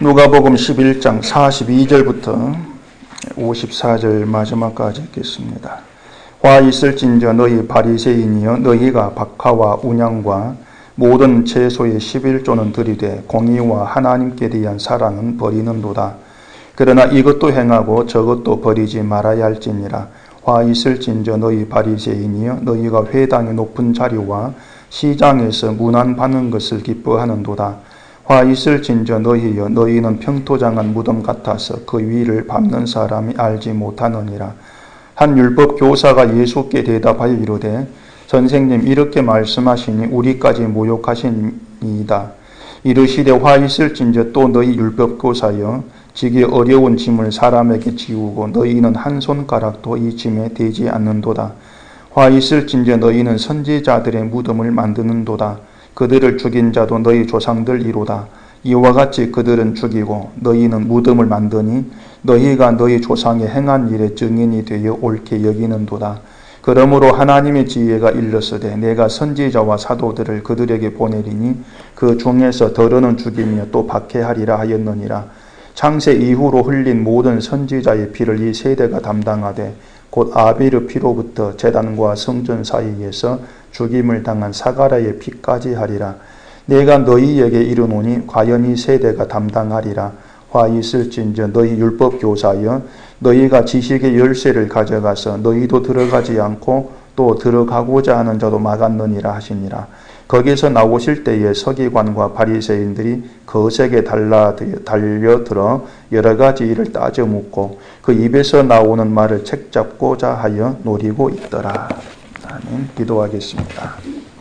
누가복음 11장 42절부터 54절 마지막까지 읽겠습니다. 화 있을진저 너희 바리새인이여 너희가 박하와 운양과 모든 채소의 11조는 들이되 공의와 하나님께 대한 사랑은 버리는도다. 그러나 이것도 행하고 저것도 버리지 말아야 할지니라. 화 있을진저 너희 바리새인이여 너희가 회당의 높은 자리와 시장에서 문안 받는 것을 기뻐하는도다. 화 있을진저 너희여 너희는 평토장한 무덤 같아서 그 위를 밟는 사람이 알지 못하느니라. 한 율법 교사가 예수께 대답하여 이르되 선생님 이렇게 말씀하시니 우리까지 모욕하시니이다. 이르시되 화 있을진저 또 너희 율법 교사여 지기 어려운 짐을 사람에게 지우고 너희는 한 손가락도 이 짐에 대지 않는도다. 화 있을진저 너희는 선지자들의 무덤을 만드는도다. 그들을 죽인 자도 너희 조상들이로다. 이와 같이 그들은 죽이고 너희는 무덤을 만드니 너희가 너희 조상의 행한 일의 증인이 되어 옳게 여기는도다. 그러므로 하나님의 지혜가 일렀으되 내가 선지자와 사도들을 그들에게 보내리니 그 중에서 더러는 죽이며 또 박해하리라 하였느니라. 창세 이후로 흘린 모든 선지자의 피를 이 세대가 담당하되 곧 아벨의 피로부터 제단과 성전 사이에서 죽임을 당한 사가랴의 피까지 하리라. 내가 너희에게 이르노니 과연 이 세대가 담당하리라. 화 있을진저 너희 율법 교사여 너희가 지식의 열쇠를 가져가서 너희도 들어가지 않고 또 들어가고자 하는 자도 막았느니라 하시니라. 거기서 나오실 때에 서기관과 바리새인들이 거색에 달려들어 여러 가지 일을 따져 묻고 그 입에서 나오는 말을 책잡고자 하여 노리고 있더라. 아멘. 기도하겠습니다.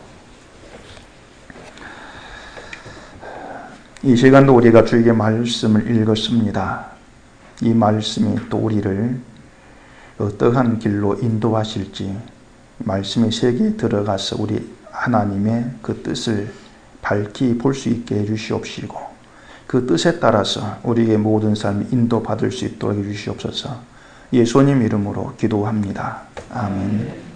이 시간도 우리가 주의 말씀을 읽었습니다. 이 말씀이 또 우리를 어떠한 길로 인도하실지 말씀의 세계에 들어가서 우리 하나님의 그 뜻을 밝히 볼 수 있게 해주시옵시고 그 뜻에 따라서 우리의 모든 삶이 인도받을 수 있도록 해주시옵소서. 예수님 이름으로 기도합니다. 아멘.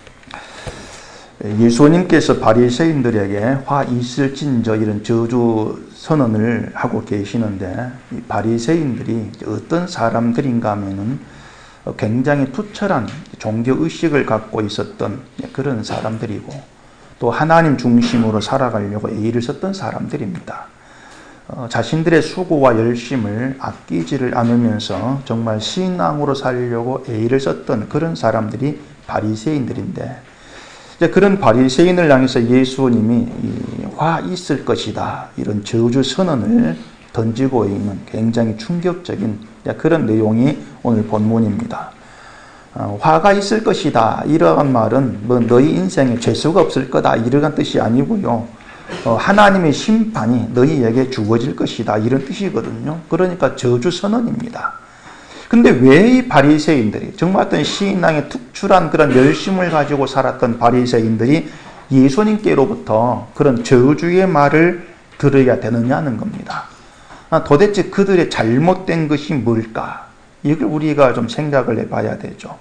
예수님께서 바리새인들에게 화 있을진저 이런 저주 선언을 하고 계시는데 이 바리새인들이 어떤 사람들인가 하면은 굉장히 투철한 종교의식을 갖고 있었던 그런 사람들이고 또 하나님 중심으로 살아가려고 애를 썼던 사람들입니다. 자신들의 수고와 열심을 아끼지를 않으면서 정말 신앙으로 살려고 애를 썼던 그런 사람들이 바리새인들인데 이제 그런 바리새인을 향해서 예수님이 화 있을 것이다 이런 저주 선언을 던지고 있는 굉장히 충격적인 그런 내용이 오늘 본문입니다. 화가 있을 것이다 이러한 말은 뭐 너희 인생에 죄수가 없을 거다 이러한 뜻이 아니고요. 하나님의 심판이 너희에게 주어질 것이다 이런 뜻이거든요. 그러니까 저주 선언입니다. 근데 왜 이 바리새인들이 정말 어떤 신앙에 특출한 그런 열심을 가지고 살았던 바리새인들이 예수님께로부터 그런 저주의 말을 들어야 되느냐는 겁니다. 도대체 그들의 잘못된 것이 뭘까? 이걸 우리가 좀 생각을 해봐야 되죠.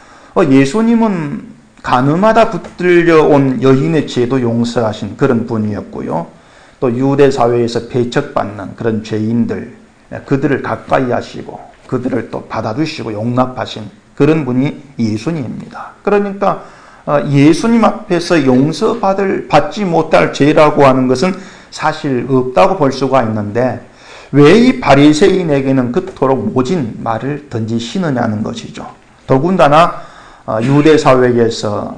예수님은 가늠하다 붙들려온 여인의 죄도 용서하신 그런 분이었고요. 또 유대 사회에서 배척받는 그런 죄인들, 그들을 가까이 하시고 그들을 또 받아주시고 용납하신 그런 분이 예수님입니다. 그러니까 예수님 앞에서 받지 못할 죄라고 하는 것은 사실 없다고 볼 수가 있는데 왜 이 바리새인에게는 그토록 모진 말을 던지시느냐는 것이죠. 더군다나 유대 사회에서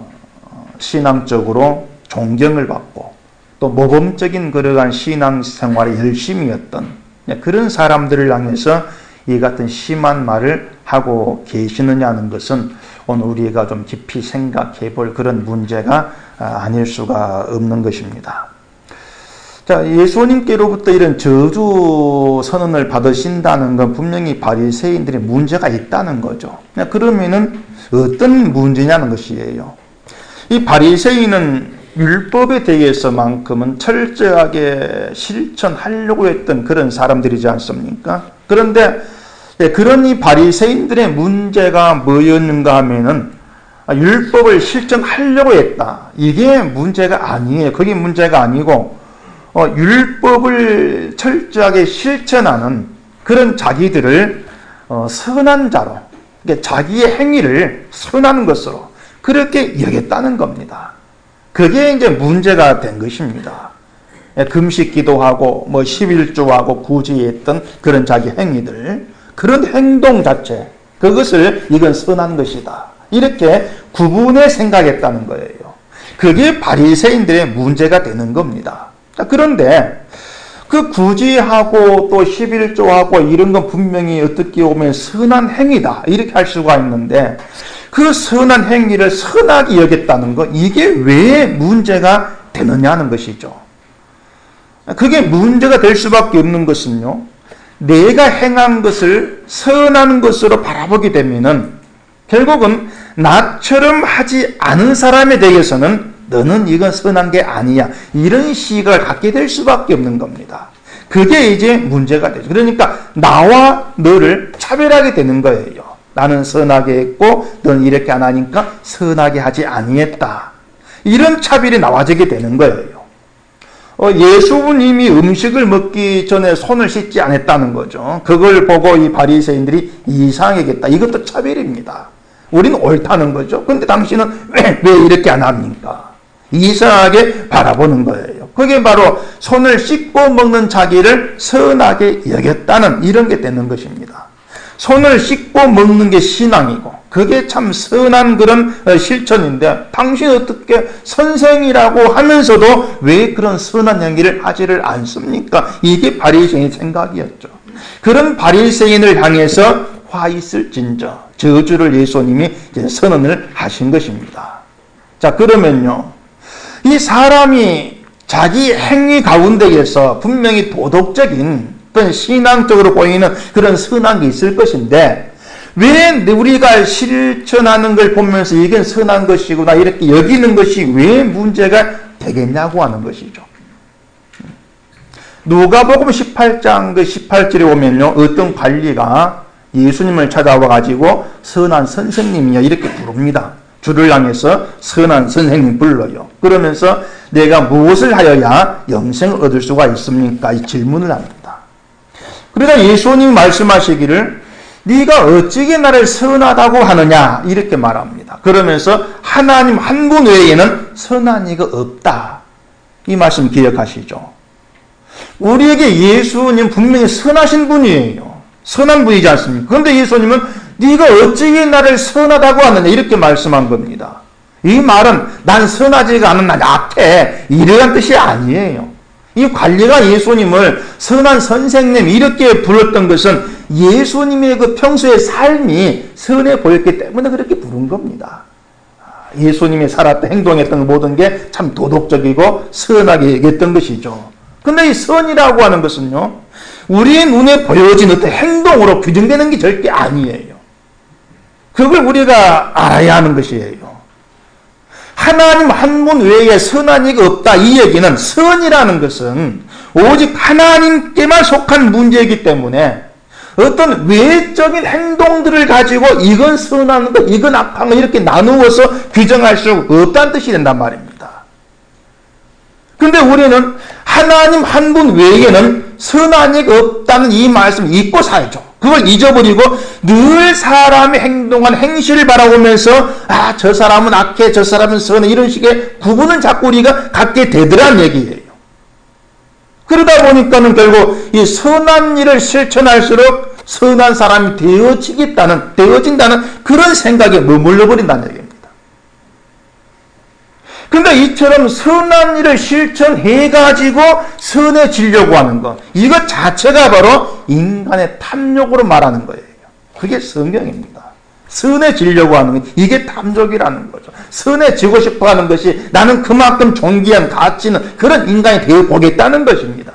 신앙적으로 존경을 받고 또 모범적인 그러한 신앙생활에 열심이었던 그런 사람들을 향해서 이 같은 심한 말을 하고 계시느냐는 것은 오늘 우리가 좀 깊이 생각해 볼 그런 문제가 아닐 수가 없는 것입니다. 자, 예수님께로부터 이런 저주 선언을 받으신다는 건 분명히 바리새인들의 문제가 있다는 거죠. 그러면은 어떤 문제냐는 것이에요. 이 바리새인은 율법에 대해서만큼은 철저하게 실천하려고 했던 그런 사람들이지 않습니까? 그런데 그런 이 바리새인들의 문제가 뭐였는가 하면은 율법을 실천하려고 했다. 이게 문제가 아니에요. 그게 문제가 아니고 율법을 철저하게 실천하는 그런 자기들을 선한 자로, 그러니까 자기의 행위를 선한 것으로 그렇게 여겼다는 겁니다. 그게 이제 문제가 된 것입니다. 금식 기도하고 11조하고 구제했던 그런 자기 행위들, 그런 행동 자체, 그것을 이건 선한 것이다, 이렇게 구분해 생각했다는 거예요. 그게 바리새인들의 문제가 되는 겁니다. 그런데 그 구제하고 또 11조하고 이런 건 분명히 어떻게 보면 선한 행위다, 이렇게 할 수가 있는데 그 선한 행위를 선하게 여겼다는 것, 이게 왜 문제가 되느냐는 것이죠. 그게 문제가 될 수밖에 없는 것은요, 내가 행한 것을 선한 것으로 바라보게 되면은 결국은 나처럼 하지 않은 사람에 대해서는 너는 이건 선한 게 아니야, 이런 시각을 갖게 될 수밖에 없는 겁니다. 그게 이제 문제가 되죠. 그러니까 나와 너를 차별하게 되는 거예요. 나는 선하게 했고 너는 이렇게 안 하니까 선하게 하지 아니했다, 이런 차별이 나와지게 되는 거예요. 예수님이 음식을 먹기 전에 손을 씻지 않았다는 거죠. 그걸 보고 이 바리새인들이 이상하겠다, 이것도 차별입니다. 우리는 옳다는 거죠. 근데 당신은 왜 이렇게 안 합니까? 이상하게 바라보는 거예요. 그게 바로 손을 씻고 먹는 자기를 선하게 여겼다는 이런 게 되는 것입니다. 손을 씻고 먹는 게 신앙이고 그게 참 선한 그런 실천인데 당신 어떻게 선생이라고 하면서도 왜 그런 선한 행위를 하지를 않습니까? 이게 바리새인의 생각이었죠. 그런 바리새인을 향해서 화 있을진저, 저주를 예수님이 이제 선언을 하신 것입니다. 자, 그러면요, 이 사람이 자기 행위 가운데에서 분명히 도덕적인 어떤 신앙적으로 보이는 그런 선한 게 있을 것인데 왜 우리가 실천하는 걸 보면서 이건 선한 것이구나 이렇게 여기는 것이 왜 문제가 되겠냐고 하는 것이죠. 누가복음 18장 18절에 보면요, 어떤 관리가 예수님을 찾아와 가지고 선한 선생님이야 이렇게 부릅니다. 주를 향해서 선한 선생님 불러요. 그러면서 내가 무엇을 하여야 영생을 얻을 수가 있습니까? 이 질문을 합니다. 그러다 예수님이 말씀하시기를 네가 어찌게 나를 선하다고 하느냐 이렇게 말합니다. 그러면서 하나님 한 분 외에는 선한 이가 없다, 이 말씀 기억하시죠? 우리에게 예수님 분명히 선하신 분이에요. 선한 분이지 않습니까? 그런데 예수님은 네가 어찌게 나를 선하다고 하느냐 이렇게 말씀한 겁니다. 이 말은 난 선하지가 않은, 난 악해, 이러한 뜻이 아니에요. 이 관리가 예수님을 선한 선생님 이렇게 불렀던 것은 예수님의 그 평소의 삶이 선해 보였기 때문에 그렇게 부른 겁니다. 예수님이 살았던, 행동했던 모든 게 참 도덕적이고 선하게 얘기했던 것이죠. 근데 이 선이라고 하는 것은요, 우리의 눈에 보여진 어떤 행동으로 규정되는 게 절대 아니에요. 그걸 우리가 알아야 하는 것이에요. 하나님 한 분 외에 선한 이가 없다, 이 얘기는 선이라는 것은 오직 하나님께만 속한 문제이기 때문에 어떤 외적인 행동들을 가지고 이건 선한 것, 이건 악한 것 이렇게 나누어서 규정할 수 없다는 뜻이 된단 말입니다. 그런데 우리는 하나님 한 분 외에는 선한 이가 없다는 이 말씀을 잊고 살죠. 그걸 잊어버리고 늘 사람이 행동한 행실을 바라보면서 저 사람은 악해, 저 사람은 선해, 이런 식의 구분을 자꾸 우리가 갖게 되더란 얘기예요. 그러다 보니까는 결국 이 선한 일을 실천할수록 선한 사람이 되어진다는 그런 생각에 머물러 버린다는 얘기입니다. 근데 이처럼 선한 일을 실천해가지고 선해지려고 하는 것, 이것 자체가 바로 인간의 탐욕으로 말하는 거예요. 그게 성경입니다. 선해지려고 하는 것, 이게 탐욕이라는 거죠. 선해지고 싶어 하는 것이 나는 그만큼 존귀한 가치 있는 그런 인간이 되어보겠다는 것입니다.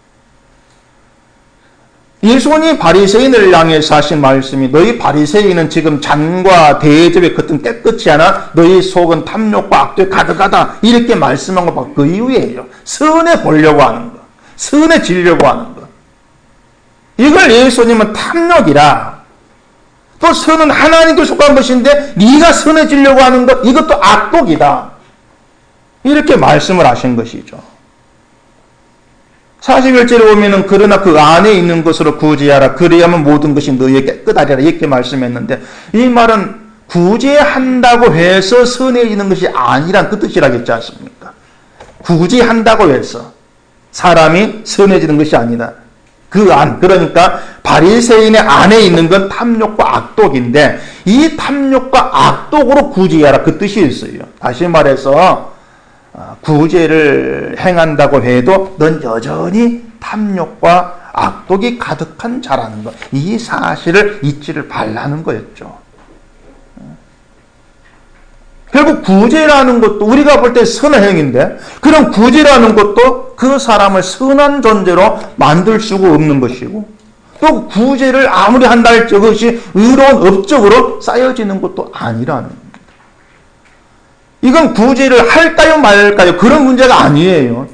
예수님이 바리새인을 향해서 하신 말씀이 너희 바리새인은 지금 잔과 대접의 겉은 깨끗이 하나 너희 속은 탐욕과 악도에 가득하다, 이렇게 말씀한 것 그 이유예요. 선해 보려고 하는 것, 선해지려고 하는 것, 이걸 예수님은 탐욕이라, 또 선은 하나님께 속한 것인데 네가 선해지려고 하는 것, 이것도 악독이다, 이렇게 말씀을 하신 것이죠. 41절에 보면은 그러나 그 안에 있는 것으로 구제하라. 그래야만 모든 것이 너희에게 깨끗하리라. 이렇게 말씀했는데 이 말은 구제한다고 해서 선해지는 것이 아니란 그 뜻이라겠지 않습니까? 구제한다고 해서 사람이 선해지는 것이 아니다. 그 안, 그러니까 바리새인의 안에 있는 건 탐욕과 악독인데 이 탐욕과 악독으로 구제하라. 그 뜻이 있어요. 다시 말해서 구제를 행한다고 해도 넌 여전히 탐욕과 악독이 가득한 자라는 것. 이 사실을 잊지를 말라는 거였죠. 결국 구제라는 것도 우리가 볼 때 선한 행위인데 그런 구제라는 것도 그 사람을 선한 존재로 만들 수가 없는 것이고 또 구제를 아무리 한다 할지 그것이 의로운 업적으로 쌓여지는 것도 아니라는 겁니다. 이건 구제를 할까요 말까요? 그런 문제가 아니에요.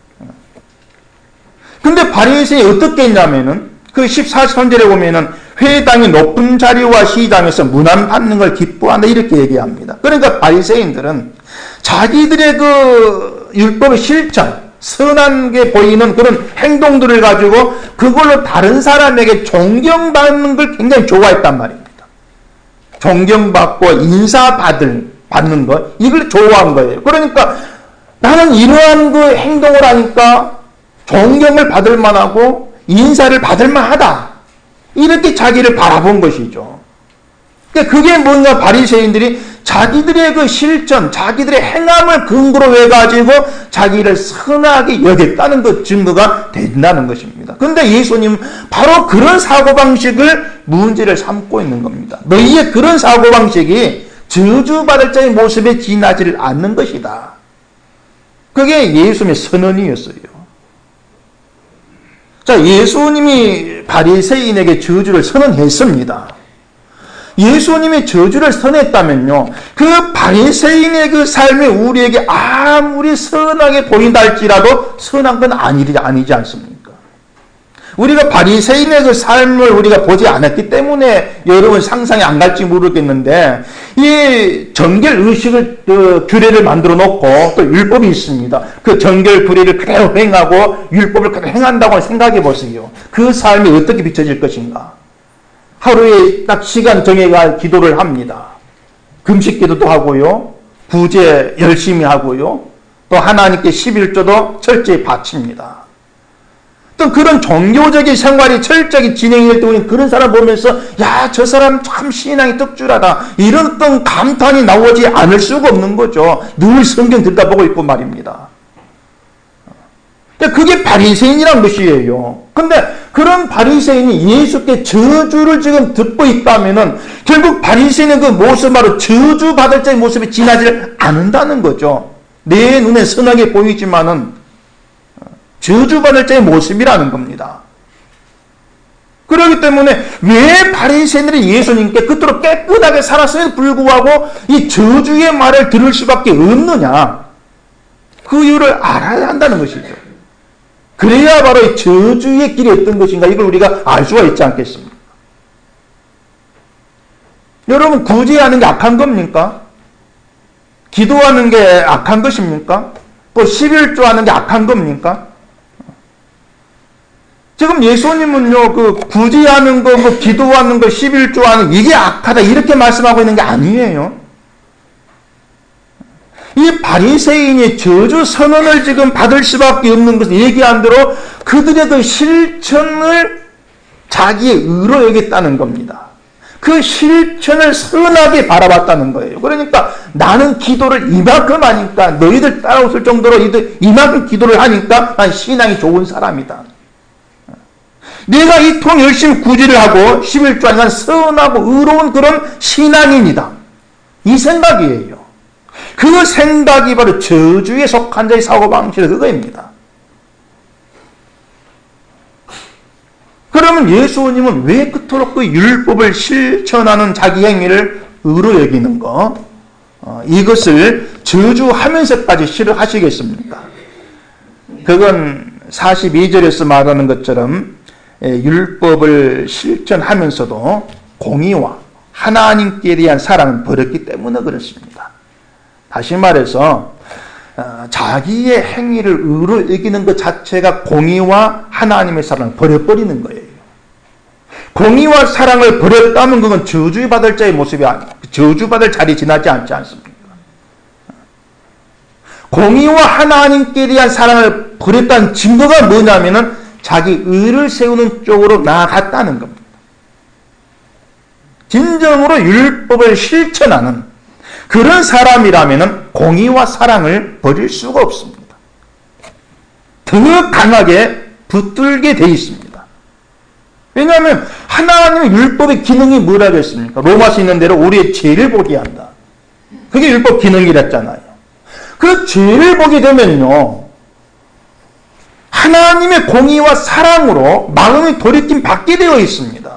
근데 바리새인이 어떻게 했냐면은 그 14절에 보면은 회당의 높은 자리와 시장에서 문안 받는 걸 기뻐한다 이렇게 얘기합니다. 그러니까 바리새인들은 자기들의 그 율법의 실천, 선한 게 보이는 그런 행동들을 가지고 그걸로 다른 사람에게 존경받는 걸 굉장히 좋아했단 말입니다. 존경받고 받는 것, 이걸 좋아한 거예요. 그러니까 나는 이러한 그 행동을 하니까 존경을 받을 만하고 인사를 받을 만하다. 이렇게 자기를 바라본 것이죠. 그러니까 그게 뭔가 바리새인들이 자기들의 그 실천, 자기들의 행함을 근거로 해가지고 자기를 선하게 여겼다는 그 증거가 된다는 것입니다. 그런데 예수님 바로 그런 사고방식을 문제를 삼고 있는 겁니다. 너희의 그런 사고방식이 저주받을 자의 모습에 지나지를 않는 것이다. 그게 예수님의 선언이었어요. 자, 예수님이 바리새인에게 저주를 선언했습니다. 예수님이 저주를 선언했다면요, 그 바리새인의 그 삶이 우리에게 아무리 선하게 보인다 할지라도 선한 건 아니지 않습니까? 우리가 바리새인의 그 삶을 우리가 보지 않았기 때문에 여러분 상상이 안 갈지 모르겠는데 이 정결 의식을 규례를 만들어 놓고 또 율법이 있습니다. 그 정결 규례를 그대로 행하고 율법을 그대로 행한다고 생각해 보세요. 그 삶이 어떻게 비춰질 것인가? 하루에 딱 시간 정해가 기도를 합니다. 금식 기도도 하고요. 구제 열심히 하고요. 또 하나님께 11조도 철저히 바칩니다. 또 그런 종교적인 생활이 철저히 진행될 때 우리는 그런 사람 보면서 야, 저 사람 참 신앙이 떡줄하다. 이런 어떤 감탄이 나오지 않을 수가 없는 거죠. 늘 성경 들여다보고 있고 말입니다. 그게 바리새인이란 것이에요. 근데 그런 바리새인이 예수께 저주를 지금 듣고 있다면은 결국 바리새인의 그 모습 바로 저주받을 자의 모습이 지나지 않는다는 거죠. 내 눈에 선하게 보이지만은 저주받을 자의 모습이라는 겁니다. 그렇기 때문에 왜 바리새인들이 예수님께 그토록 깨끗하게 살았음에도 불구하고 이 저주의 말을 들을 수밖에 없느냐? 그 이유를 알아야 한다는 것이죠. 그래야 바로 이 저주의 길이 어떤 것인가 이걸 우리가 알 수가 있지 않겠습니까? 여러분, 구제하는 게 악한 겁니까? 기도하는 게 악한 것입니까? 또 11조 하는 게 악한 겁니까? 지금 예수님은요, 그 구제하는 거, 뭐 기도하는 거, 11조 하는 이게 악하다 이렇게 말씀하고 있는 게 아니에요. 이 바리새인이 저주 선언을 지금 받을 수밖에 없는 것을 얘기한 대로 그들의 그 실천을 자기의 의로 여겼다는 겁니다. 그 실천을 선하게 바라봤다는 거예요. 그러니까 나는 기도를 이만큼 하니까 너희들 따라오실 정도로 이만큼 기도를 하니까 난 신앙이 좋은 사람이다. 내가 이 통 열심히 구제를 하고 11조 하니까 선하고 의로운 그런 신앙인이다. 이 생각이에요. 그 생각이 바로 저주에 속한 자의 사고방식의 그거입니다. 그러면 예수님은 왜 그토록 그 율법을 실천하는 자기 행위를 의로 여기는 거? 이것을 저주하면서까지 싫어하시겠습니까? 그건 42절에서 말하는 것처럼 율법을 실천하면서도 공의와 하나님께 대한 사랑을 버렸기 때문에 그렇습니다. 다시 말해서 자기의 행위를 의로 이기는 것 자체가 공의와 하나님의 사랑을 버려버리는 거예요. 공의와 사랑을 버렸다면 그건 저주받을 자의 모습이 아니에요. 저주받을 자리 지나지 않지 않습니까? 공의와 하나님께 대한 사랑을 버렸다는 증거가 뭐냐면은 자기 의를 세우는 쪽으로 나아갔다는 겁니다. 진정으로 율법을 실천하는 그런 사람이라면은 공의와 사랑을 버릴 수가 없습니다. 더 강하게 붙들게 돼 있습니다. 왜냐하면 하나님의 율법의 기능이 뭐라고 했습니까? 로마서 있는 대로 우리의 죄를 보게 한다. 그게 율법 기능이랬잖아요. 그 죄를 보게 되면요, 하나님의 공의와 사랑으로 마음이 돌이킴 받게 되어 있습니다.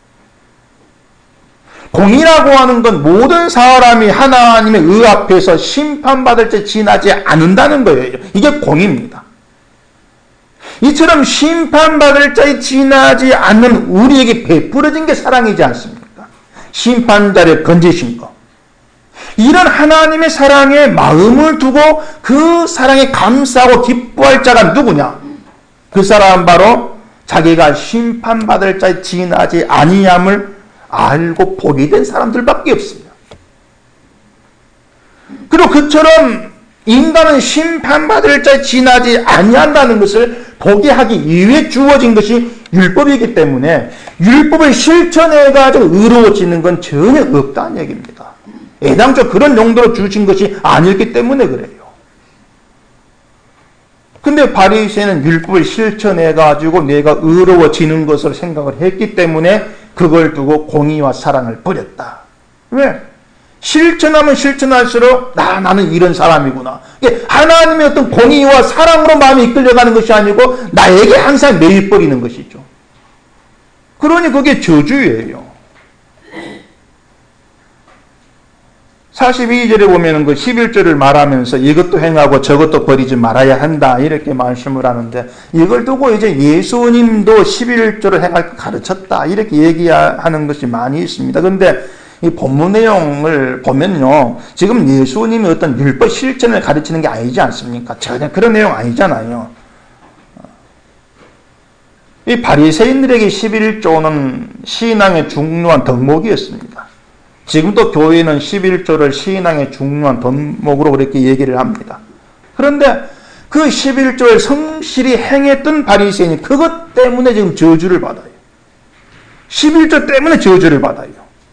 공의라고 하는 건 모든 사람이 하나님의 의 앞에서 심판받을 때 지나지 않는다는 거예요. 이게 공의입니다. 이처럼 심판받을 자에 지나지 않는 우리에게 베풀어진 게 사랑이지 않습니까? 심판자를 건지신 것. 이런 하나님의 사랑에 마음을 두고 그 사랑에 감사하고 기뻐할 자가 누구냐? 그 사람은 바로 자기가 심판받을 자에 지나지 아니함을 알고 보게 된 사람들밖에 없습니다. 그리고 그처럼 인간은 심판받을 자에 지나지 아니한다는 것을 보게 하기 위해 주어진 것이 율법이기 때문에 율법을 실천해가지고 의로워지는 건 전혀 없다는 얘기입니다. 애당초 그런 용도로 주신 것이 아니었기 때문에 그래요. 근데 바리새인은 율법을 실천해가지고 내가 의로워지는 것으로 생각을 했기 때문에 그걸 두고 공의와 사랑을 버렸다. 왜? 실천하면 실천할수록 나는 이런 사람이구나. 하나님의 어떤 공의와 사랑으로 마음이 이끌려가는 것이 아니고 나에게 항상 매일버리는 것이죠. 그러니 그게 저주예요. 42절에 보면 그 11절을 말하면서 이것도 행하고 저것도 버리지 말아야 한다 이렇게 말씀을 하는데 이걸 두고 이제 예수님도 11절을 행할 가르쳤다 이렇게 얘기하는 것이 많이 있습니다. 그런데 이 본문 내용을 보면요, 지금 예수님이 어떤 율법 실천을 가르치는 게 아니지 않습니까? 전혀 그런 내용 아니잖아요. 이 바리새인들에게 11조는 신앙의 중요한 덕목이었습니다. 지금도 교회는 11조를 신앙의 중요한 덕목으로 그렇게 얘기를 합니다. 그런데 그 11조를 성실히 행했던 바리새인이 그것 때문에 지금 저주를 받아요. 11조 때문에 저주를 받아요.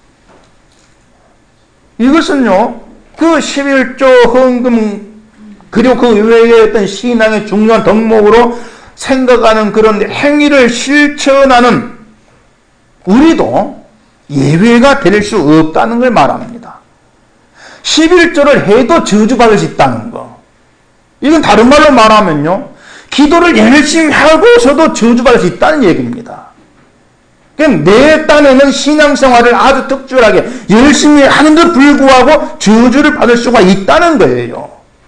이것은요, 그 11조 헌금 그리고 그 외에 어떤 신앙의 중요한 덕목으로 생각하는 그런 행위를 실천하는 우리도 예외가 될 수 없다는 걸 말합니다. 11조를 해도 저주받을 수 있다는 거. 이건 다른 말로 말하면요, 기도를 열심히 하고서도 저주받을 수 있다는 얘기입니다. 내 딴에는 신앙생활을 아주 특출하게 열심히 하는데 불구하고 저주를 받을 수가 있다는 거예요.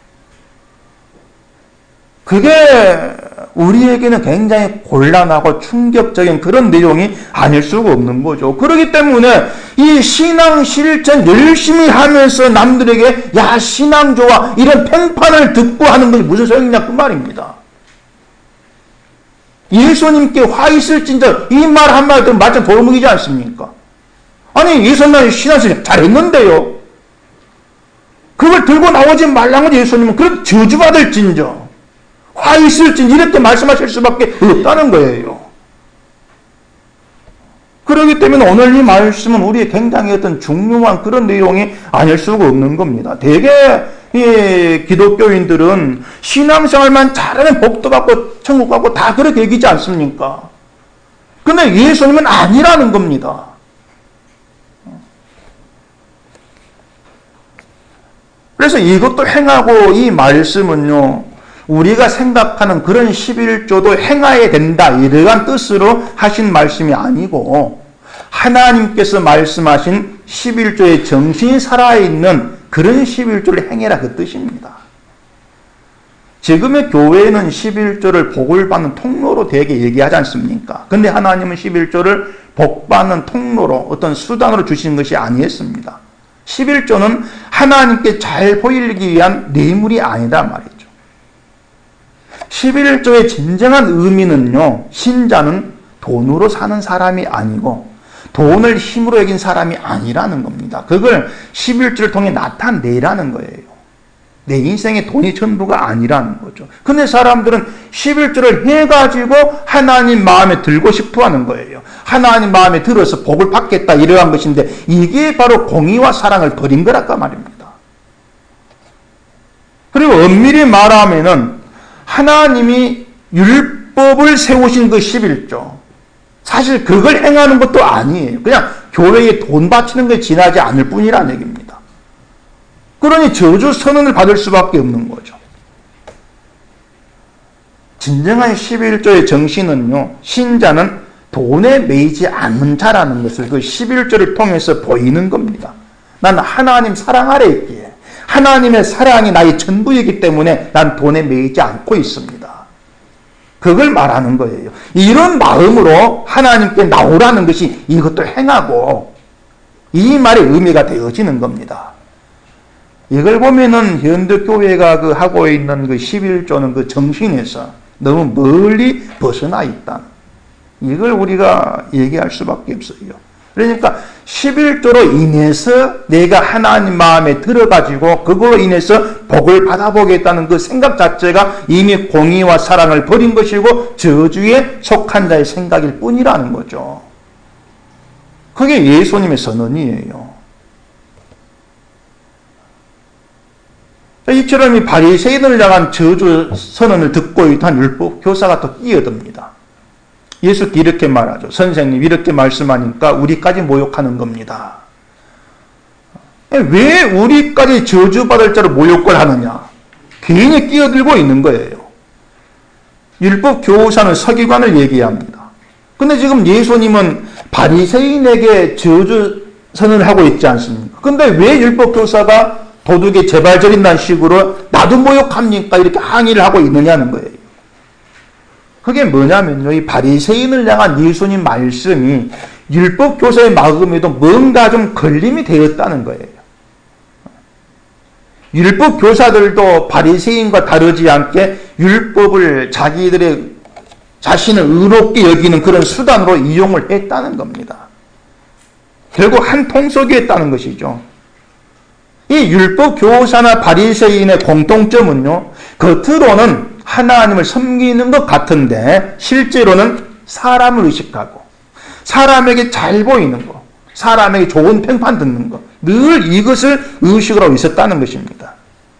그게 우리에게는 굉장히 곤란하고 충격적인 그런 내용이 아닐 수가 없는 거죠. 그렇기 때문에 이 신앙 실천 열심히 하면서 남들에게 야 신앙 좋아 이런 평판을 듣고 하는 것이 무슨 소용이냐 그 말입니다. 예수님께 화 있을진저 이 말 한마디 들으면 말씀 도루묵이지 않습니까? 아니 예수님은 신앙생활 잘했는데요. 그걸 들고 나오지 말라는 건 예수님은 그래도 저주받을진저 화 있을진저 이렇게 말씀하실 수밖에 없다는 거예요. 그렇기 때문에 오늘 이 말씀은 우리의 굉장히 어떤 중요한 그런 내용이 아닐 수가 없는 겁니다. 대개 이 기독교인들은 신앙생활만 잘하면 복도 받고 천국 가고 다 그렇게 얘기지 않습니까? 근데 예수님은 아니라는 겁니다. 그래서 이것도 행하고 이 말씀은요, 우리가 생각하는 그런 11조도 행해야 된다 이러한 뜻으로 하신 말씀이 아니고 하나님께서 말씀하신 11조의 정신이 살아있는 그런 11조를 행해라 그 뜻입니다. 지금의 교회는 11조를 복을 받는 통로로 되게 얘기하지 않습니까? 근데 하나님은 11조를 복받는 통로로 어떤 수단으로 주시는 것이 아니었습니다. 11조는 하나님께 잘 보이기 위한 뇌물이 아니다 말이죠. 11조의 진정한 의미는요, 신자는 돈으로 사는 사람이 아니고 돈을 힘으로 여긴 사람이 아니라는 겁니다. 그걸 11조를 통해 나타내라는 거예요. 내 인생에 돈이 전부가 아니라는 거죠. 근데 사람들은 11조를 해가지고 하나님 마음에 들고 싶어 하는 거예요. 하나님 마음에 들어서 복을 받겠다 이러한 것인데 이게 바로 공의와 사랑을 버린 거랄까 말입니다. 그리고 엄밀히 말하면은 하나님이 율법을 세우신 그 11조 사실 그걸 행하는 것도 아니에요. 그냥 교회에 돈 바치는 게 지나지 않을 뿐이라는 얘기입니다. 그러니 저주 선언을 받을 수밖에 없는 거죠. 진정한 11조의 정신은요, 신자는 돈에 매이지 않는 자라는 것을 그 11조를 통해서 보이는 겁니다. 난 하나님 사랑 아래 있기에 하나님의 사랑이 나의 전부이기 때문에 난 돈에 매이지 않고 있습니다. 그걸 말하는 거예요. 이런 마음으로 하나님께 나오라는 것이 이것도 행하고 이 말의 의미가 되어지는 겁니다. 이걸 보면은 현대교회가 그 하고 있는 그 11조는 그 정신에서 너무 멀리 벗어나 있다. 이걸 우리가 얘기할 수밖에 없어요. 그러니까 11조로 인해서 내가 하나님 마음에 들어가지고 그걸로 인해서 복을 받아보겠다는 그 생각 자체가 이미 공의와 사랑을 버린 것이고 저주에 속한 자의 생각일 뿐이라는 거죠. 그게 예수님의 선언이에요. 이처럼 이 바리새인을 향한 저주 선언을 듣고 있던 율법 교사가 또 끼어듭니다. 예수께 이렇게 말하죠. 선생님 이렇게 말씀하니까 우리까지 모욕하는 겁니다. 왜 우리까지 저주받을 자로 모욕을 하느냐? 괜히 끼어들고 있는 거예요. 율법 교사는 서기관을 얘기합니다. 근데 지금 예수님은 바리새인에게 저주 선언을 하고 있지 않습니까? 근데 왜 율법 교사가 도둑에 제발 저린다는 식으로 나도 모욕합니까? 이렇게 항의를 하고 있느냐는 거예요. 그게 뭐냐면요. 이 바리새인을 향한 예수님 말씀이 율법 교사의 마음에도 뭔가 좀 걸림이 되었다는 거예요. 율법 교사들도 바리새인과 다르지 않게 율법을 자신을 의롭게 여기는 그런 수단으로 이용을 했다는 겁니다. 결국 한 통속이었다는 것이죠. 이 율법 교사나 바리새인의 공통점은요, 겉으로는 하나님을 섬기는 것 같은데 실제로는 사람을 의식하고 사람에게 잘 보이는 것, 사람에게 좋은 평판 듣는 것, 늘 이것을 의식으로 하고 있었다는 것입니다.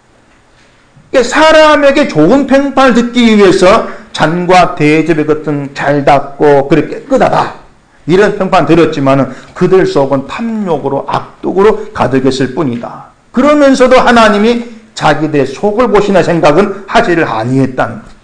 사람에게 좋은 평판을 듣기 위해서 잔과 대접의 것은 잘 닦고 그렇게 깨끗하다 이런 평판 들었지만은 그들 속은 탐욕으로 악독으로 가득했을 뿐이다. 그러면서도 하나님이 자기들의 속을 보시나 생각은 하지를 아니했다는 거죠.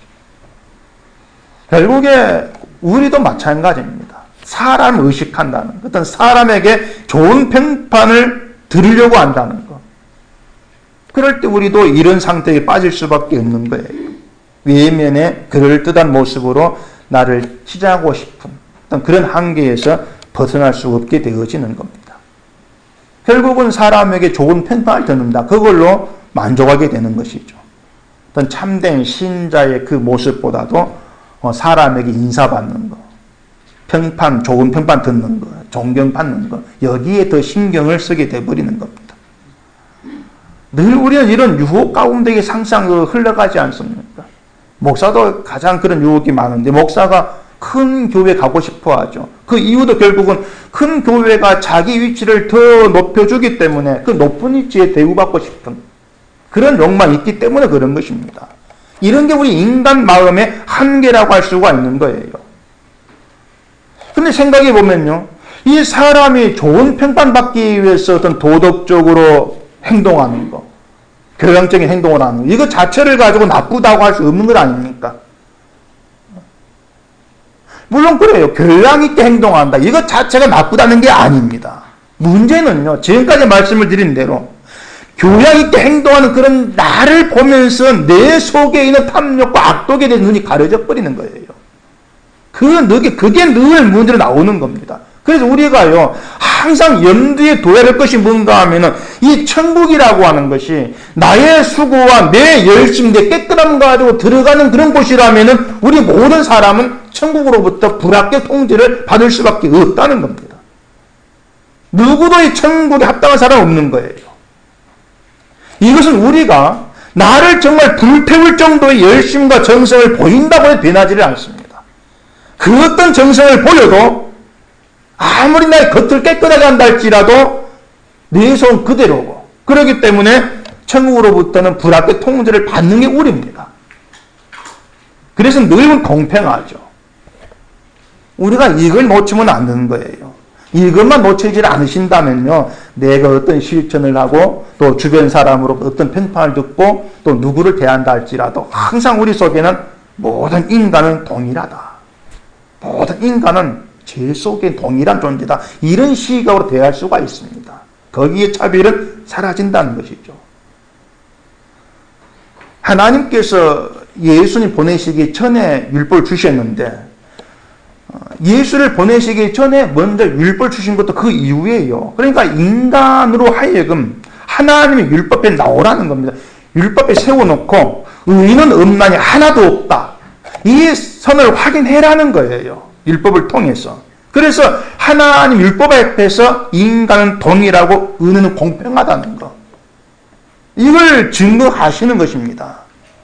결국에 우리도 마찬가지입니다. 사람을 의식한다는 것, 어떤 사람에게 좋은 평판을 들으려고 한다는 것. 그럴 때 우리도 이런 상태에 빠질 수밖에 없는 거예요. 외면의 그럴듯한 모습으로 나를 치장하고 싶은 어떤 그런 한계에서 벗어날 수 없게 되어지는 겁니다. 결국은 사람에게 좋은 평판을 듣는다. 그걸로 만족하게 되는 것이죠. 어떤 참된 신자의 그 모습보다도 사람에게 인사받는 거, 평판, 좋은 평판 듣는 거, 존경받는 거, 여기에 더 신경을 쓰게 돼버리는 겁니다. 늘 우리는 이런 유혹 가운데 항상 흘러가지 않습니까? 목사도 가장 그런 유혹이 많은데 목사가 큰 교회 가고 싶어 하죠. 그 이유도 결국은 큰 교회가 자기 위치를 더 높여주기 때문에 그 높은 위치에 대우받고 싶은 그런 욕망이 있기 때문에 그런 것입니다. 이런 게 우리 인간 마음의 한계라고 할 수가 있는 거예요. 근데 생각해 보면요. 이 사람이 좋은 평판받기 위해서 어떤 도덕적으로 행동하는 거, 교양적인 행동을 하는 거, 이거 자체를 가지고 나쁘다고 할 수 없는 것 아닙니까? 물론 그래요. 교양 있게 행동한다. 이것 자체가 나쁘다는 게 아닙니다. 문제는요. 지금까지 말씀을 드린 대로 교양 있게 행동하는 그런 나를 보면서 내 속에 있는 탐욕과 악독에 대한 눈이 가려져 버리는 거예요. 그게 늘 문제로 나오는 겁니다. 그래서 우리가요, 항상 염두에 둬야 할 것이 뭔가 하면은, 이 천국이라고 하는 것이 나의 수고와 내 열심, 내 깨끗함 가지고 들어가는 그런 곳이라면은, 우리 모든 사람은 천국으로부터 불합격 통지를 받을 수밖에 없다는 겁니다. 누구도 이 천국에 합당한 사람은 없는 거예요. 이것은 우리가 나를 정말 불태울 정도의 열심과 정성을 보인다고 해도 변하지를 않습니다. 그 어떤 정성을 보여도 아무리 나의 겉을 깨끗하게 한다 할지라도 내 손 그대로고, 그렇기 때문에 천국으로부터는 불합격 통지를 받는 게 우리입니다. 그래서 늘 공평하죠. 우리가 이걸 놓치면 안 되는 거예요. 이것만 놓치지 않으신다면요, 내가 어떤 실천을 하고 또 주변 사람으로 어떤 평판을 듣고 또 누구를 대한다 할지라도 항상 우리 속에는 모든 인간은 동일하다. 모든 인간은 제 속에 동일한 존재다. 이런 시각으로 대할 수가 있습니다. 거기에 차별은 사라진다는 것이죠. 하나님께서 예수님 보내시기 전에 율법을 주셨는데, 예수를 보내시기 전에 먼저 율법을 주신 것도 그 이후에요. 그러니까 인간으로 하여금 하나님의 율법에 나오라는 겁니다. 율법에 세워놓고 의인은 없나니 하나도 없다. 이 선을 확인해라는 거예요. 율법을 통해서. 그래서 하나님 율법 앞에서 인간은 동일하고 의인은 공평하다는 것. 이걸 증거하시는 것입니다.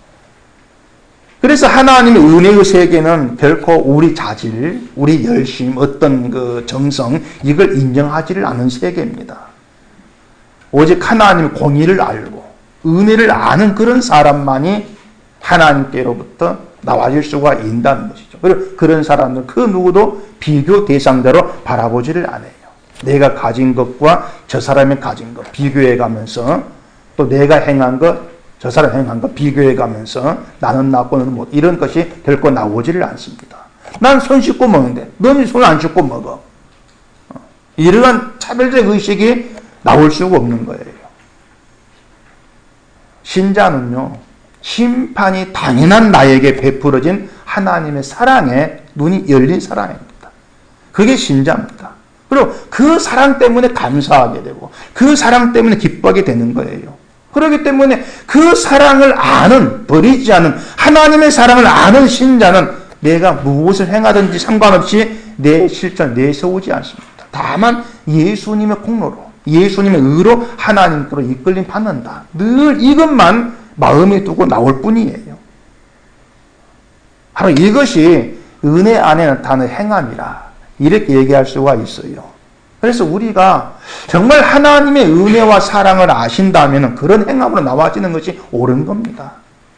그래서 하나님의 은혜의 세계는 결코 우리 자질, 우리 열심, 어떤 그 정성, 이걸 인정하지를 않은 세계입니다. 오직 하나님의 공의를 알고 은혜를 아는 그런 사람만이 하나님께로부터 나와질 수가 있다는 것이죠. 그리고 그런 사람들 그 누구도 비교 대상자로 바라보지를 않아요. 내가 가진 것과 저 사람이 가진 것 비교해 가면서, 또 내가 행한 것 저 사람 행한 거 비교해 가면서 나는 나고 너는 못, 이런 것이 결코 나오지를 않습니다. 난 손 씻고 먹는데 너는 손 안 씻고 먹어. 이러한 차별적 의식이 나올 수가 없는 거예요. 신자는요, 심판이 당연한 나에게 베풀어진 하나님의 사랑에 눈이 열린 사랑입니다. 그게 신자입니다. 그리고 그 사랑 때문에 감사하게 되고 그 사랑 때문에 기뻐하게 되는 거예요. 그렇기 때문에 그 사랑을 아는, 버리지 않은 하나님의 사랑을 아는 신자는 내가 무엇을 행하든지 상관없이 내 실천 내세우지 않습니다. 다만 예수님의 공로로, 예수님의 의로 하나님께로 이끌림 받는다. 늘 이것만 마음에 두고 나올 뿐이에요. 바로 이것이 은혜 안에 나타나는 행함이라 이렇게 얘기할 수가 있어요. 그래서 우리가 정말 하나님의 은혜와 사랑을 아신다면 그런 행함으로 나와지는 것이 옳은 겁니다.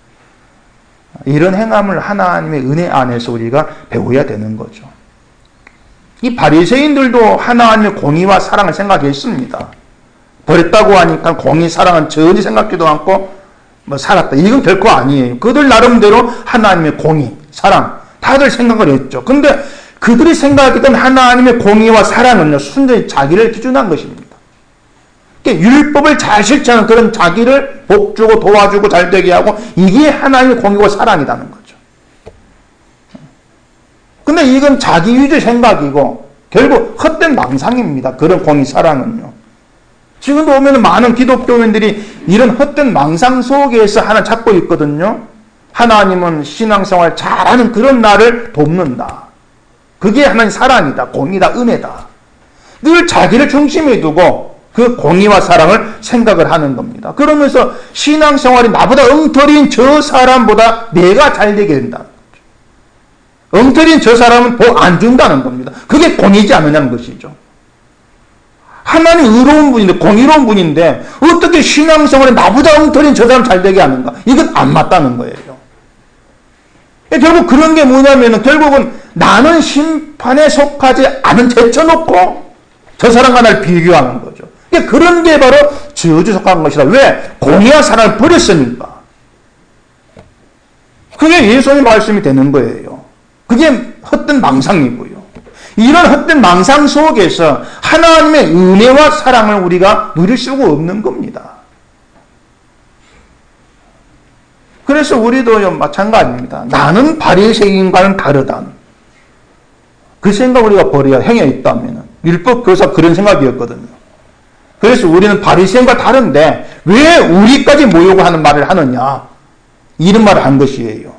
이런 행함을 하나님의 은혜 안에서 우리가 배워야 되는 거죠. 이 바리새인들도 하나님의 공의와 사랑을 생각했습니다. 버렸다고 하니까 공의, 사랑은 전혀 생각지도 않고 살았다. 이건 결코 아니에요. 그들 나름대로 하나님의 공의, 사랑 다들 생각을 했죠. 근데 그들이 생각했던 하나님의 공의와 사랑은요, 순전히 자기를 기준한 것입니다. 그러니까 율법을 잘 실천하는 그런 자기를 복주고 도와주고 잘되게 하고, 이게 하나님의 공의와 사랑이라는 거죠. 근데 이건 자기 위주의 생각이고 결국 헛된 망상입니다. 그런 공의, 사랑은요. 지금도 보면 많은 기독교인들이 이런 헛된 망상 속에서 하나 찾고 있거든요. 하나님은 신앙생활 잘하는 그런 나를 돕는다. 그게 하나님 사랑이다, 공의다, 은혜다. 늘 자기를 중심에 두고 그 공의와 사랑을 생각을 하는 겁니다. 그러면서 신앙생활이 나보다 엉터리인 저 사람보다 내가 잘되게 된다는 거죠. 엉터리인 저 사람은 복 안 준다는 겁니다. 그게 공의지 않느냐는 것이죠. 하나님 의로운 분인데, 공의로운 분인데 어떻게 신앙생활에 나보다 엉터리인 저 사람 잘되게 하는가? 이건 안 맞다는 거예요. 결국 그런 게 뭐냐면은 결국은 나는 심판에 속하지 않은 제쳐놓고 저 사람과 나를 비교하는 거죠. 그런 게 바로 저주 속한 것이다. 왜? 공의와 사랑을 버렸으니까. 그게 예수님의 말씀이 되는 거예요. 그게 헛된 망상이고요. 이런 헛된 망상 속에서 하나님의 은혜와 사랑을 우리가 누릴 수가 없는 겁니다. 그래서 우리도 마찬가지입니다. 나는 바리새인과는 다르다. 그 생각 우리가 버려야 행해 있다면 율법 교사 그런 생각이었거든요. 그래서 우리는 바리새인과 다른데 왜 우리까지 모욕을 하는 말을 하느냐, 이런 말을 한 것이에요.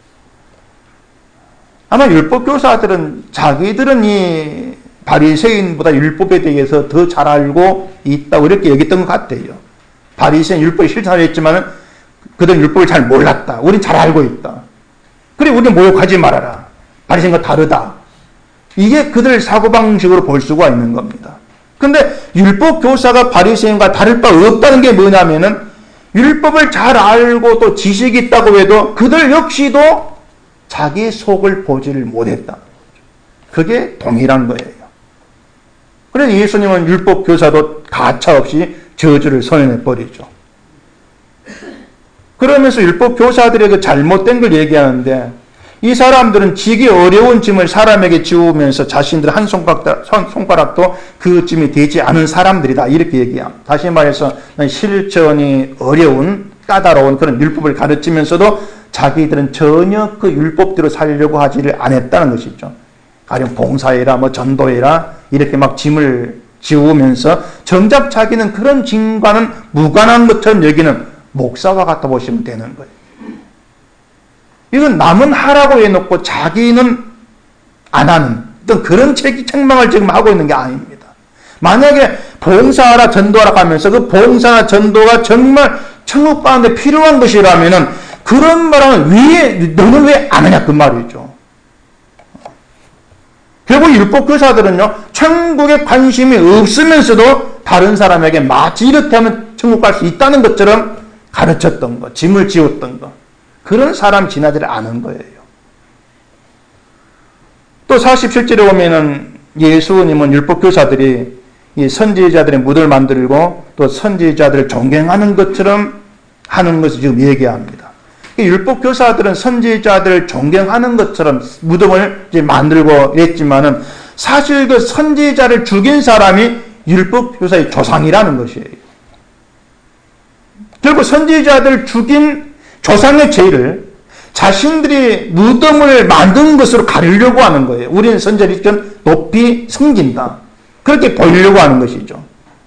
아마 율법 교사들은 자기들은 이 바리새인보다 율법에 대해서 더 잘 알고 있다고 이렇게 여겼던 것 같아요. 바리새인 율법을 실천하려 했지만 그들은 율법을 잘 몰랐다. 우린 잘 알고 있다. 그래, 우리는 모욕하지 말아라. 바리새인과 다르다. 이게 그들 사고방식으로 볼 수가 있는 겁니다. 근데 율법 교사가 바리새인과 다를 바 없다는 게 뭐냐면은 율법을 잘 알고 또 지식이 있다고 해도 그들 역시도 자기 속을 보지를 못했다. 그게 동일한 거예요. 그래서 예수님은 율법 교사도 가차없이 저주를 선언해 버리죠. 그러면서 율법 교사들에게 잘못된 걸 얘기하는데, 이 사람들은 지기 어려운 짐을 사람에게 지우면서 자신들 한 손가락도 그 짐이 되지 않은 사람들이다, 이렇게 얘기합니다. 다시 말해서 실천이 어려운 까다로운 그런 율법을 가르치면서도 자기들은 전혀 그 율법대로 살려고 하지를 않았다는 것이죠. 가령 봉사해라, 전도해라, 이렇게 막 짐을 지우면서 정작 자기는 그런 짐과는 무관한 것처럼 여기는 목사와 같아 보시면 되는 거예요. 이건 남은 하라고 해놓고 자기는 안 하는 어떤 그런 책망을 지금 하고 있는 게 아닙니다. 만약에 봉사하라, 전도하라 하면서 그 봉사나 전도가 정말 천국 가운데 필요한 것이라면은 그런 말하면 너는 왜 안 하냐, 그 말이죠. 결국 율법 교사들은요, 천국에 관심이 없으면서도 다른 사람에게 마치 이렇게 하면 천국 갈 수 있다는 것처럼 가르쳤던 것, 짐을 지웠던 것, 그런 사람 지나지를 않은 거예요. 또 47절에 보면은 예수님은 율법 교사들이 이 선지자들의 무덤을 만들고 또 선지자들을 존경하는 것처럼 하는 것을 지금 얘기합니다. 율법 교사들은 선지자들을 존경하는 것처럼 무덤을 이제 만들고 했지만은 사실 그 선지자를 죽인 사람이 율법 교사의 조상이라는 것이에요. 결국 선지자들 죽인 조상의 죄를 자신들이 무덤을 만든 것으로 가리려고 하는 거예요. 우리는 선지자를 좀 높이 섬긴다, 그렇게 보이려고 하는 것이죠.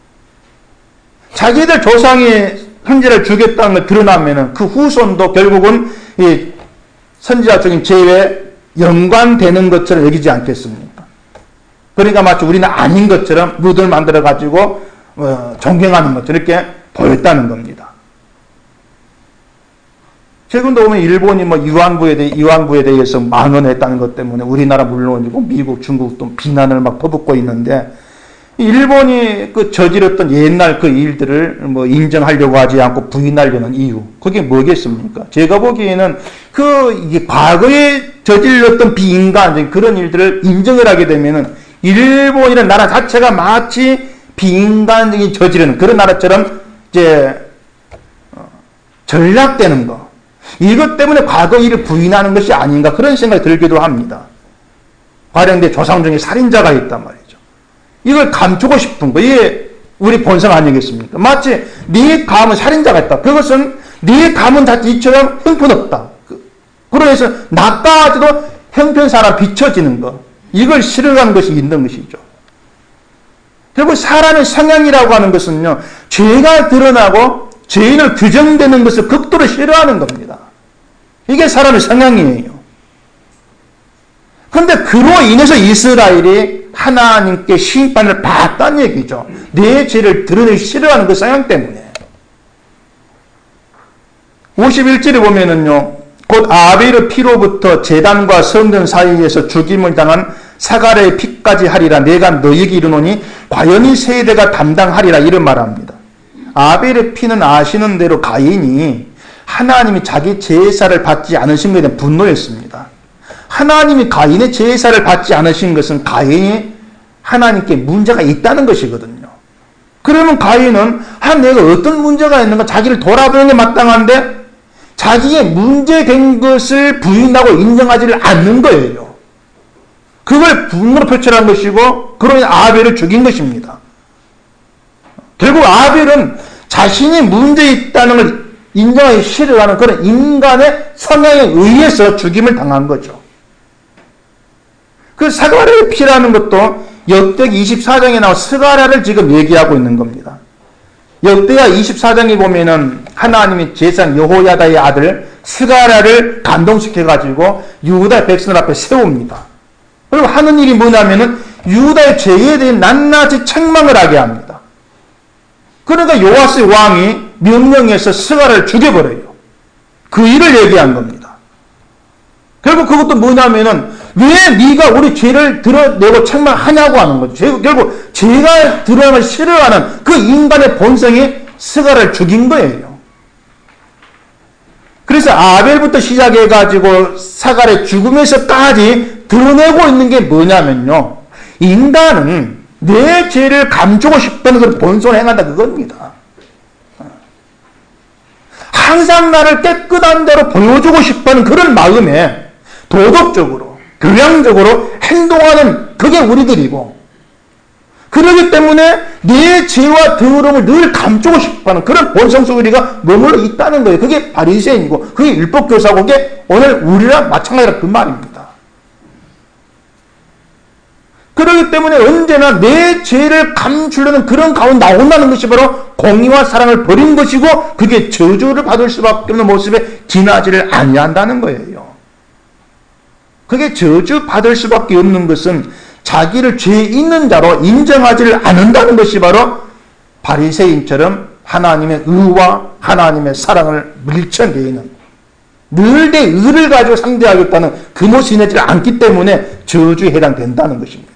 자기들 조상이 선지자를 죽였다는 걸 드러나면은 그 후손도 결국은 이 선지자 중인 죄에 연관되는 것처럼 여기지 않겠습니까? 그러니까 마치 우리는 아닌 것처럼 무덤을 만들어 가지고 존경하는 것처럼 이렇게 보였다는 겁니다. 최근도 보면 일본이 위안부에 대해서 망언했다는 것 때문에 우리나라 물론이고 미국, 중국도 비난을 막 퍼붓고 있는데, 일본이 그 저질렀던 옛날 그 일들을 인정하려고 하지 않고 부인하려는 이유, 그게 뭐겠습니까? 제가 보기에는 이게 과거에 저질렀던 비인간적인 그런 일들을 인정을 하게 되면은 일본이라는 나라 자체가 마치 비인간적인 저지르는 그런 나라처럼 이제 전락되는 거, 이것 때문에 과거 일을 부인하는 것이 아닌가, 그런 생각이 들기도 합니다. 가령 내 조상 중에 살인자가 있단 말이에요. 이걸 감추고 싶은 거, 이게 우리 본성 아니겠습니까? 마치 네 가문 살인자가 있다, 그것은 네 가문 자체 이처럼 형편없다, 그러해서 나까지도 형편사람 비춰지는 거, 이걸 싫어하는 것이 있는 것이죠. 결국 사람의 성향이라고 하는 것은요, 죄가 드러나고 죄인을 규정되는 것을 극도로 싫어하는 겁니다. 이게 사람의 성향이에요. 그런데 그로 인해서 이스라엘이 하나님께 심판을 받았다는 얘기죠. 내 죄를 드러내기 싫어하는 그 성향 때문에. 51절에 보면은요, 곧 아벨의 피로부터 제단과 성전 사이에서 죽임을 당한 사가랴의 피까지 하리라. 내가 너에게 이르노니 과연 이 세대가 담당하리라, 이런 말합니다. 아벨의 피는 아시는 대로 가인이 하나님이 자기 제사를 받지 않으신 것에 대한 분노였습니다. 하나님이 가인의 제사를 받지 않으신 것은 가인이 하나님께 문제가 있다는 것이거든요. 그러면 가인은 내가 어떤 문제가 있는가 자기를 돌아보는 게 마땅한데 자기의 문제된 것을 부인하고 인정하지를 않는 거예요. 그걸 분노로 표출한 것이고 그러니 아벨을 죽인 것입니다. 결국 아벨은 자신이 문제 있다는 걸 인정하기 싫어하는 그런 인간의 성향에 의해서 죽임을 당한 거죠. 그 사가랴의 피라는 것도 역대기 24장에 나온 스가랴를 지금 얘기하고 있는 겁니다. 역대하 24장에 보면은 하나님이 제사장 여호야다의 아들 스가랴를 감동시켜가지고 유다 백성들 앞에 세웁니다. 그리고 하는 일이 뭐냐면은 유다의 죄에 대해 낱낱이 책망을 하게 합니다. 그러니까 요아스 왕이 명령해서 스가랴를 죽여버려요. 그 일을 얘기한 겁니다. 결국 그것도 뭐냐면은 왜 네가 우리 죄를 드러내고 책망하냐고 하는 거죠. 결국 죄가 드러나는 싫어하는 그 인간의 본성이 스가랴를 죽인 거예요. 그래서 아벨부터 시작해가지고 스가랴의 죽음에서까지 드러내고 있는 게 뭐냐면요. 인간은 내 죄를 감추고 싶다는 걸 본성을 행한다 그겁니다. 항상 나를 깨끗한 대로 보여주고 싶다는 그런 마음에 도덕적으로 교양적으로 행동하는 그게 우리들이고, 그렇기 때문에 내 죄와 더러움을 늘 감추고 싶어하는 그런 본성 속에 우리가 머물러 있다는 거예요. 그게 바리새인이고 그게 율법교사고 그게 오늘 우리랑 마찬가지라 그 말입니다. 그렇기 때문에 언제나 내 죄를 감추려는 그런 가운데 나온다는 것이 바로 공의와 사랑을 버린 것이고 그게 저주를 받을 수밖에 없는 모습에 지나지를 아니한다는 거예요. 그게 저주받을 수밖에 없는 것은 자기를 죄 있는 자로 인정하지를 않는다는 것이 바로 바리새인처럼 하나님의 의와 하나님의 사랑을 밀쳐내는, 늘 내 의를 가지고 상대하겠다는 그 모습이 내지 않기 때문에 저주에 해당된다는 것입니다.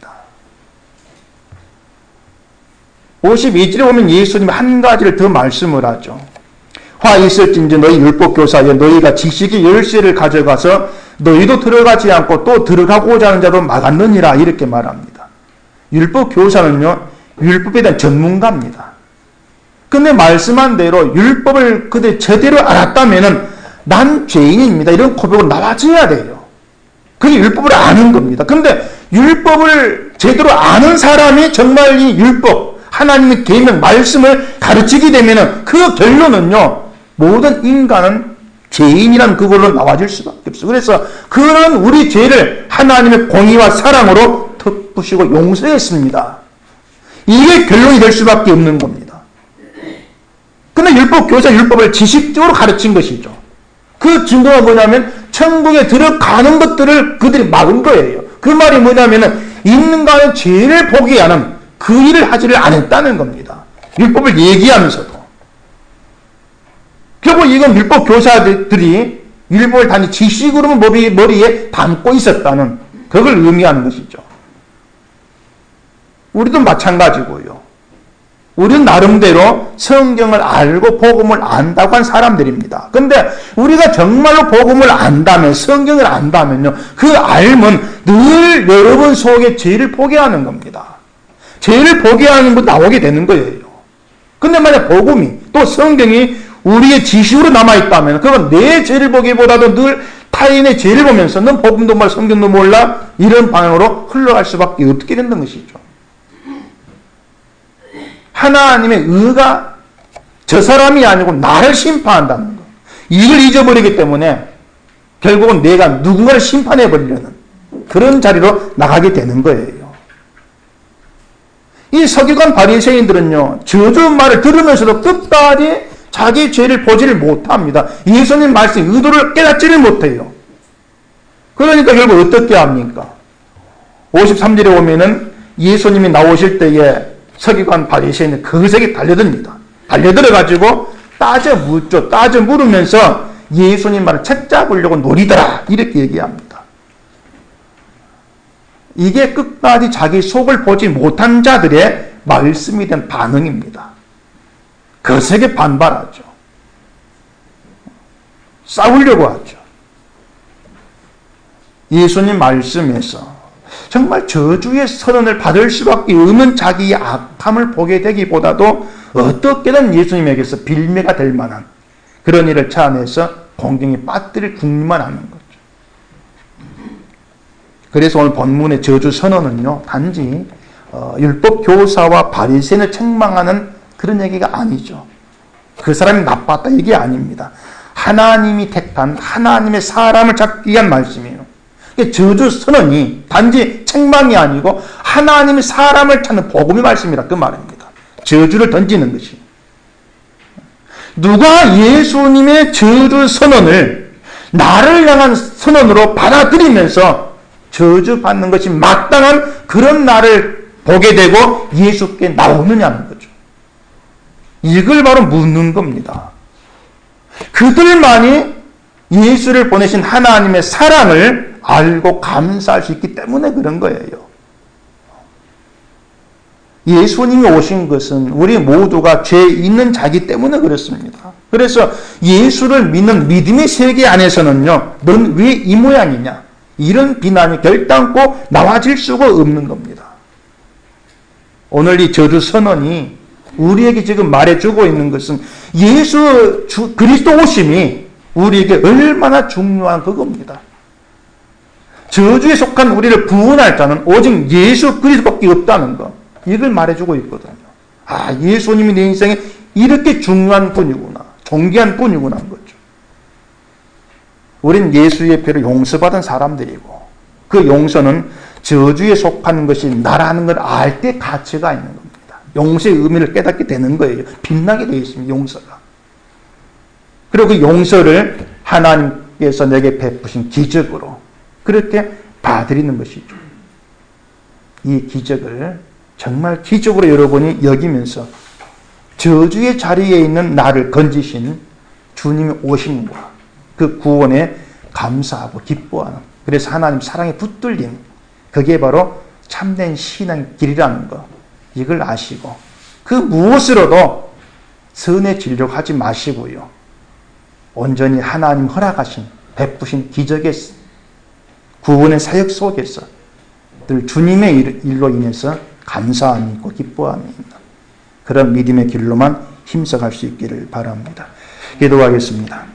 52절에 보면 예수님이 한 가지를 더 말씀을 하죠. 화 있을진지 너희 율법교사여 너희가 지식의 열쇠를 가져가서 너희도 들어가지 않고 또 들어가고자 하는 자도 막았느니라 이렇게 말합니다. 율법교사는요 율법에 대한 전문가입니다. 근데 말씀한 대로 율법을 그들 제대로 알았다면은 난 죄인입니다 이런 고백으로 나와줘야 돼요. 그게 율법을 아는 겁니다. 근데 율법을 제대로 아는 사람이 정말 이 율법 하나님의 계명 말씀을 가르치게 되면은 그 결론은요 모든 인간은 죄인이란 그걸로 나와줄 수밖에 없어요. 그래서 그런 우리 죄를 하나님의 공의와 사랑으로 덮으시고 용서했습니다. 이게 결론이 될 수밖에 없는 겁니다. 근데 율법교사 율법을 지식적으로 가르친 것이죠. 그 증거가 뭐냐면 천국에 들어가는 것들을 그들이 막은 거예요. 그 말이 뭐냐면은 있는가는 죄를 포기하는 그 일을 하지를 않았다는 겁니다. 율법을 얘기하면서도. 결국 이건 율법 교사들이 율법을 단지 지식으로만 머리에 담고 있었다는 그걸 의미하는 것이죠. 우리도 마찬가지고요. 우리는 나름대로 성경을 알고 복음을 안다고 한 사람들입니다. 근데 우리가 정말로 복음을 안다면, 성경을 안다면요, 그 알면 늘 여러분 속에 죄를 포기하는 겁니다. 죄를 포기하는 분 나오게 되는 거예요. 근데 만약 복음이 또 성경이 우리의 지식으로 남아있다면 그건 내 죄를 보기보다도 늘 타인의 죄를 보면서 넌 복음도 몰라 성경도 몰라 이런 방향으로 흘러갈 수밖에 없게 된다는 것이죠. 하나님의 의가 저 사람이 아니고 나를 심판한다는 것, 이걸 잊어버리기 때문에 결국은 내가 누군가를 심판해버리려는 그런 자리로 나가게 되는 거예요. 이 서기관 바리새인들은요 저주 말을 들으면서도 끝까지 자기 죄를 보지를 못합니다. 예수님 말씀 의도를 깨닫지를 못해요. 그러니까 결국 어떻게 합니까? 53절에 보면은 예수님이 나오실 때에 서기관 바리새인은 거세게 달려듭니다. 달려들어가지고 따져 묻죠. 따져 물으면서 예수님 말을 책잡으려고 노리더라 이렇게 얘기합니다. 이게 끝까지 자기 속을 보지 못한 자들의 말씀이 된 반응입니다. 거세게 반발하죠. 싸우려고 하죠. 예수님 말씀에서 정말 저주의 선언을 받을 수밖에 없는 자기의 악함을 보게 되기보다도 어떻게든 예수님에게서 빌미가 될 만한 그런 일을 찾아내서 공경에 빠뜨릴 궁리만 하는 거죠. 그래서 오늘 본문의 저주 선언은요 단지 율법 교사와 바리새인을 책망하는 그런 얘기가 아니죠. 그 사람이 나빴다 이게 아닙니다. 하나님이 택한 하나님의 사람을 잡기 위한 말씀이에요. 저주 선언이 단지 책망이 아니고 하나님이 사람을 찾는 복음의 말씀이라 그 말입니다. 저주를 던지는 것이. 누가 예수님의 저주 선언을 나를 향한 선언으로 받아들이면서 저주받는 것이 마땅한 그런 나를 보게 되고 예수께 나오느냐는 거죠. 이걸 바로 묻는 겁니다. 그들만이 예수를 보내신 하나님의 사랑을 알고 감사할 수 있기 때문에 그런 거예요. 예수님이 오신 것은 우리 모두가 죄 있는 자기 때문에 그렇습니다. 그래서 예수를 믿는 믿음의 세계 안에서는요, 넌 왜 이 모양이냐? 이런 비난이 결단코 나와질 수가 없는 겁니다. 오늘 이 저주 선언이 우리에게 지금 말해주고 있는 것은 예수 그리스도 오심이 우리에게 얼마나 중요한 그겁니다. 저주에 속한 우리를 구원할 자는 오직 예수 그리스도밖에 없다는 것. 이걸 말해주고 있거든요. 아, 예수님이 내 인생에 이렇게 중요한 분이구나. 존귀한 분이구나 하는 거죠. 우린 예수의 피로 용서받은 사람들이고 그 용서는 저주에 속한 것이 나라는 걸 알 때 가치가 있는 겁니다. 용서의 의미를 깨닫게 되는 거예요. 빛나게 되어 있습니다. 용서가. 그리고 그 용서를 하나님께서 내게 베푸신 기적으로 그렇게 봐드리는 것이죠. 이 기적을 정말 기적으로 여러분이 여기면서 저주의 자리에 있는 나를 건지신 주님의 오심과 그 구원에 감사하고 기뻐하는, 그래서 하나님 사랑에 붙들린, 그게 바로 참된 신앙의 길이라는 것, 이걸 아시고 그 무엇으로도 선에 진력하지 마시고요, 온전히 하나님 허락하신 베푸신 기적의 구원의 사역 속에서 늘 주님의 일로 인해서 감사함이 있고 기뻐함이 있는 그런 믿음의 길로만 힘써갈 수 있기를 바랍니다. 기도하겠습니다.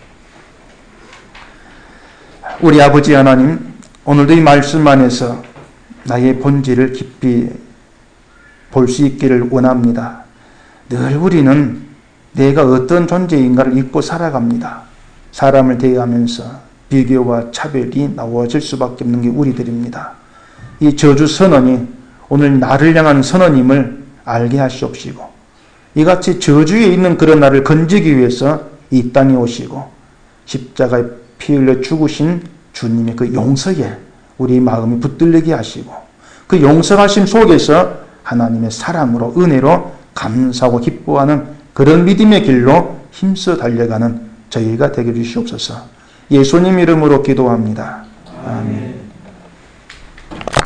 우리 아버지 하나님, 오늘도 이 말씀 안에서 나의 본질을 깊이 볼 수 있기를 원합니다. 늘 우리는 내가 어떤 존재인가를 잊고 살아갑니다. 사람을 대하면서 비교와 차별이 나와질 수밖에 없는 게 우리들입니다. 이 저주 선언이 오늘 나를 향한 선언임을 알게 하시옵시고, 이같이 저주에 있는 그런 나를 건지기 위해서 이 땅에 오시고 십자가에 피 흘려 죽으신 주님의 그 용서에 우리 마음이 붙들리게 하시고, 그 용서하심 속에서 하나님의 사랑으로 은혜로 감사하고 기뻐하는 그런 믿음의 길로 힘써 달려가는 저희가 되게 해주시옵소서. 예수님 이름으로 기도합니다. 아멘.